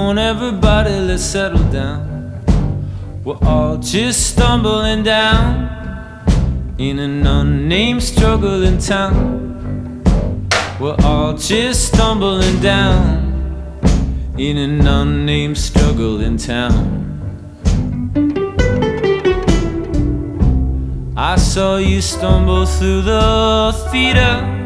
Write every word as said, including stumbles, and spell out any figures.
on, everybody, let's settle down. We're all just stumbling down in an unnamed struggle in town. We're all just stumbling down in an unnamed struggle in town. I saw you stumble through the theater